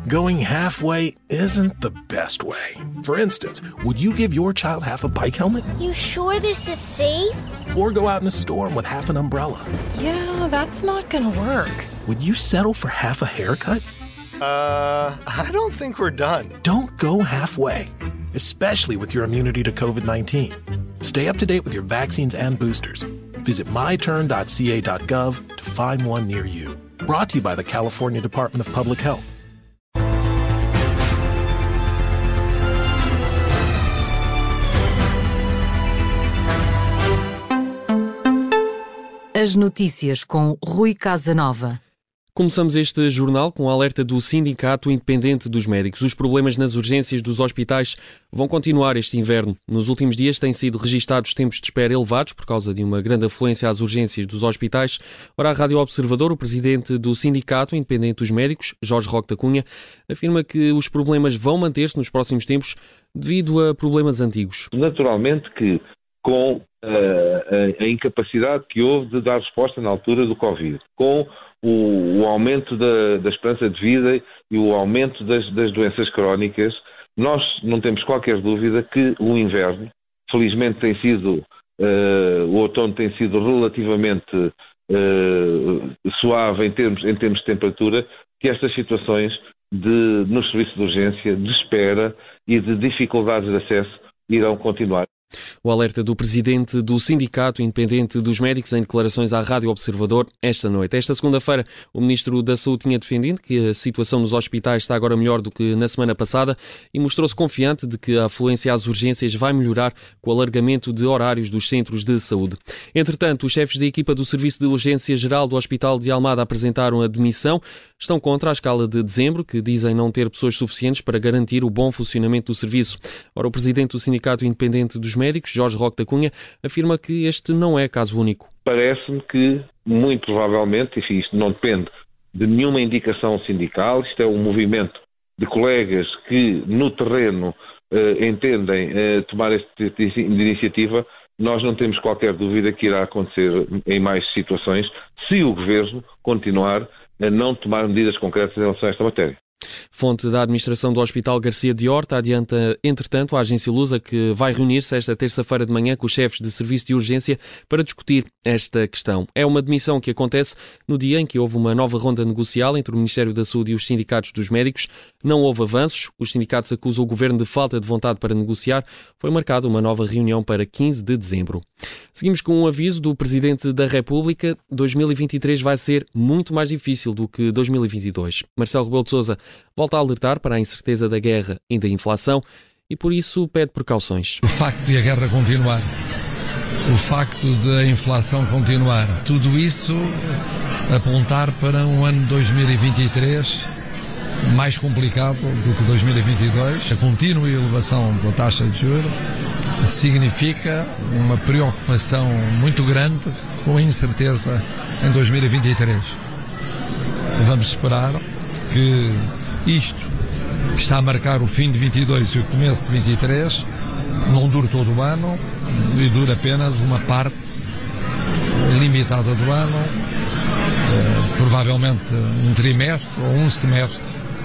Going halfway isn't the best way. For instance, would you give your child half a bike helmet? You sure this is safe? Or go out in a storm with half an umbrella? Yeah, that's not gonna work. Would you settle for half a haircut? I don't think we're done. Don't go halfway, especially with your immunity to COVID-19. Stay up to date with your vaccines and boosters. Visit myturn.ca.gov to find one near you. Brought to you by the California Department of Public Health. As notícias com Rui Casanova. Começamos este jornal com o alerta do Sindicato Independente dos Médicos. Os problemas nas urgências dos hospitais vão continuar este inverno. Nos últimos dias têm sido registados tempos de espera elevados por causa de uma grande afluência às urgências dos hospitais. Ora, a Rádio Observador, o presidente do Sindicato Independente dos Médicos, Jorge Roque da Cunha, afirma que os problemas vão manter-se nos próximos tempos devido a problemas antigos. Naturalmente que com a incapacidade que houve de dar resposta na altura do Covid, com o aumento da esperança de vida e o aumento das doenças crónicas, nós não temos qualquer dúvida que o inverno, felizmente tem sido, o outono tem sido relativamente suave em termos de temperatura, que estas situações nos serviços de urgência, de espera e de dificuldades de acesso irão continuar. O alerta do presidente do Sindicato Independente dos Médicos em declarações à Rádio Observador esta noite. Esta segunda-feira, o Ministro da Saúde tinha defendido que a situação nos hospitais está agora melhor do que na semana passada e mostrou-se confiante de que a afluência às urgências vai melhorar com o alargamento de horários dos centros de saúde. Entretanto, os chefes da equipa do Serviço de Urgência Geral do Hospital de Almada apresentaram a demissão. Estão contra a escala de dezembro, que dizem não ter pessoas suficientes para garantir o bom funcionamento do serviço. Ora, o presidente do Sindicato Independente dos Médicos, Jorge Roque da Cunha, afirma que este não é caso único. Parece-me que, muito provavelmente, enfim, isto não depende de nenhuma indicação sindical, isto é um movimento de colegas que, no terreno, entendem tomar este tipo de iniciativa. Nós não temos qualquer dúvida que irá acontecer em mais situações se o Governo continuar a não tomar medidas concretas em relação a esta matéria. Fonte da administração do Hospital Garcia de Horta adianta, entretanto, a agência Lusa que vai reunir-se esta terça-feira de manhã com os chefes de serviço de urgência para discutir esta questão. É uma demissão que acontece no dia em que houve uma nova ronda negocial entre o Ministério da Saúde e os sindicatos dos médicos. Não houve avanços, os sindicatos acusam o Governo de falta de vontade para negociar. Foi marcada uma nova reunião para 15 de dezembro. Seguimos com um aviso do Presidente da República. 2023 vai ser muito mais difícil do que 2022. Marcelo Rebelo de Sousa volta a alertar para a incerteza da guerra e da inflação e, por isso, pede precauções. O facto de a guerra continuar, o facto da inflação continuar, tudo isso apontar para um ano 2023 mais complicado do que 2022. A contínua elevação da taxa de juros significa uma preocupação muito grande com a incerteza em 2023. Vamos esperar que isto, que está a marcar o fim de 22 e o começo de 23, não dure todo o ano e dure apenas uma parte limitada do ano, provavelmente um trimestre ou um semestre,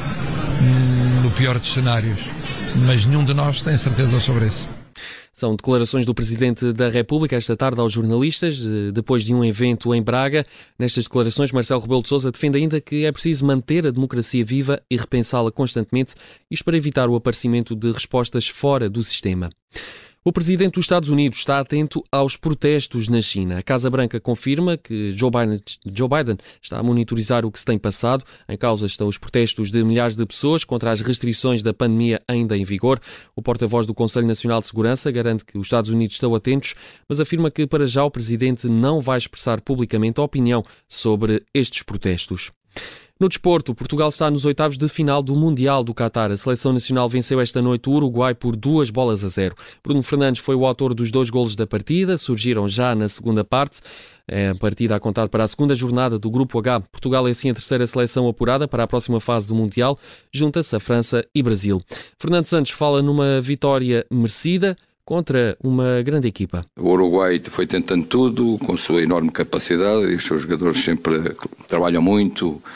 no pior dos cenários. Mas nenhum de nós tem certeza sobre isso. São declarações do Presidente da República esta tarde aos jornalistas, depois de um evento em Braga. Nestas declarações, Marcelo Rebelo de Sousa defende ainda que é preciso manter a democracia viva e repensá-la constantemente, isto para evitar o aparecimento de respostas fora do sistema. O presidente dos Estados Unidos está atento aos protestos na China. A Casa Branca confirma que Joe Biden está a monitorizar o que se tem passado. Em causa estão os protestos de milhares de pessoas contra as restrições da pandemia ainda em vigor. O porta-voz do Conselho Nacional de Segurança garante que os Estados Unidos estão atentos, mas afirma que para já o presidente não vai expressar publicamente a opinião sobre estes protestos. No desporto, Portugal está nos oitavos de final do Mundial do Qatar. A seleção nacional venceu esta noite o Uruguai por 2-0. Bruno Fernandes foi o autor dos 2 golos da partida, surgiram já na segunda parte. A partida a contar para a segunda jornada do Grupo H. Portugal é assim a terceira seleção apurada para a próxima fase do Mundial. Junta-se a França e Brasil. Fernando Santos fala numa vitória merecida contra uma grande equipa. O Uruguai foi tentando tudo, com sua enorme capacidade, e os seus jogadores sempre trabalham muito,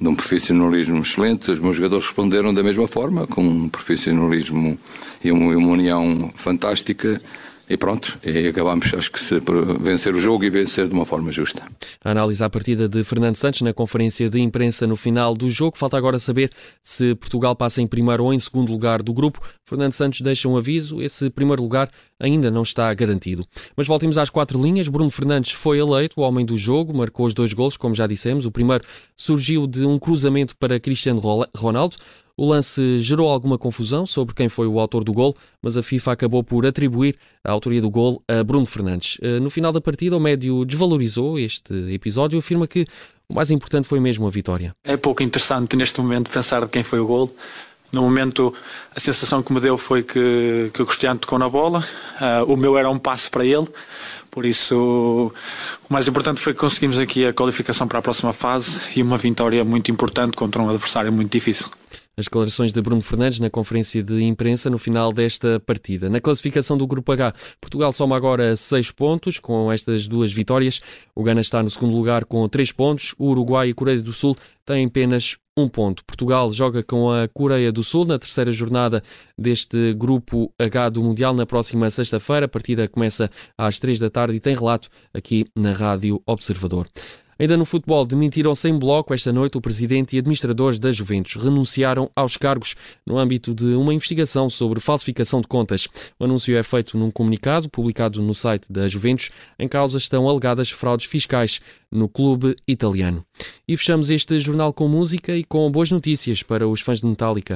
de um profissionalismo excelente. Os meus jogadores responderam da mesma forma, com um profissionalismo e uma união fantástica. E pronto, e acabámos, acho que, por vencer o jogo e vencer de uma forma justa. A análise à partida de Fernando Santos na conferência de imprensa no final do jogo. Falta agora saber se Portugal passa em primeiro ou em segundo lugar do grupo. Fernando Santos deixa um aviso, esse primeiro lugar ainda não está garantido. Mas voltemos às 4 linhas. Bruno Fernandes foi eleito o homem do jogo, marcou os 2 golos, como já dissemos. O primeiro surgiu de um cruzamento para Cristiano Ronaldo. O lance gerou alguma confusão sobre quem foi o autor do gol, mas a FIFA acabou por atribuir a autoria do gol a Bruno Fernandes. No final da partida, o médio desvalorizou este episódio e afirma que o mais importante foi mesmo a vitória. É pouco interessante neste momento pensar de quem foi o gol. No momento, a sensação que me deu foi que o Cristiano tocou na bola. O meu era um passe para ele. Por isso, o mais importante foi que conseguimos aqui a qualificação para a próxima fase e uma vitória muito importante contra um adversário muito difícil. As declarações de Bruno Fernandes na conferência de imprensa no final desta partida. Na classificação do Grupo H, Portugal soma agora 6 pontos com estas 2 vitórias. O Ghana está no segundo lugar com 3 pontos. O Uruguai e a Coreia do Sul têm apenas 1 ponto. Portugal joga com a Coreia do Sul na terceira jornada deste Grupo H do Mundial na próxima sexta-feira. A partida começa às 3 da tarde e tem relato aqui na Rádio Observador. Ainda no futebol, demitiram-se em bloco esta noite o presidente e administradores da Juventus. Renunciaram aos cargos no âmbito de uma investigação sobre falsificação de contas. O anúncio é feito num comunicado publicado no site da Juventus. Em causa estão alegadas fraudes fiscais no clube italiano. E fechamos este jornal com música e com boas notícias para os fãs de Metallica.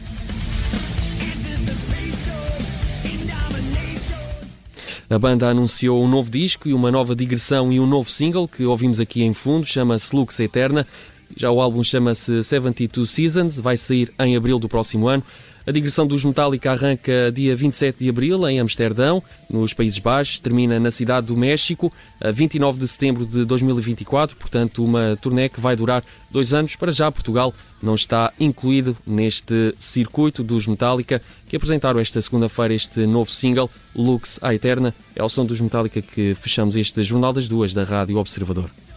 A banda anunciou um novo disco e uma nova digressão e um novo single que ouvimos aqui em fundo, chama-se Lux Eterna. Já o álbum chama-se 72 Seasons, vai sair em abril do próximo ano. A digressão dos Metallica arranca dia 27 de abril em Amsterdão, nos Países Baixos, termina na cidade do México a 29 de setembro de 2024, portanto uma turnê que vai durar 2 anos. Para já Portugal não está incluído neste circuito dos Metallica, que apresentaram esta segunda-feira este novo single, Lux Eterna. É ao som dos Metallica que fechamos este Jornal das Duas da Rádio Observador.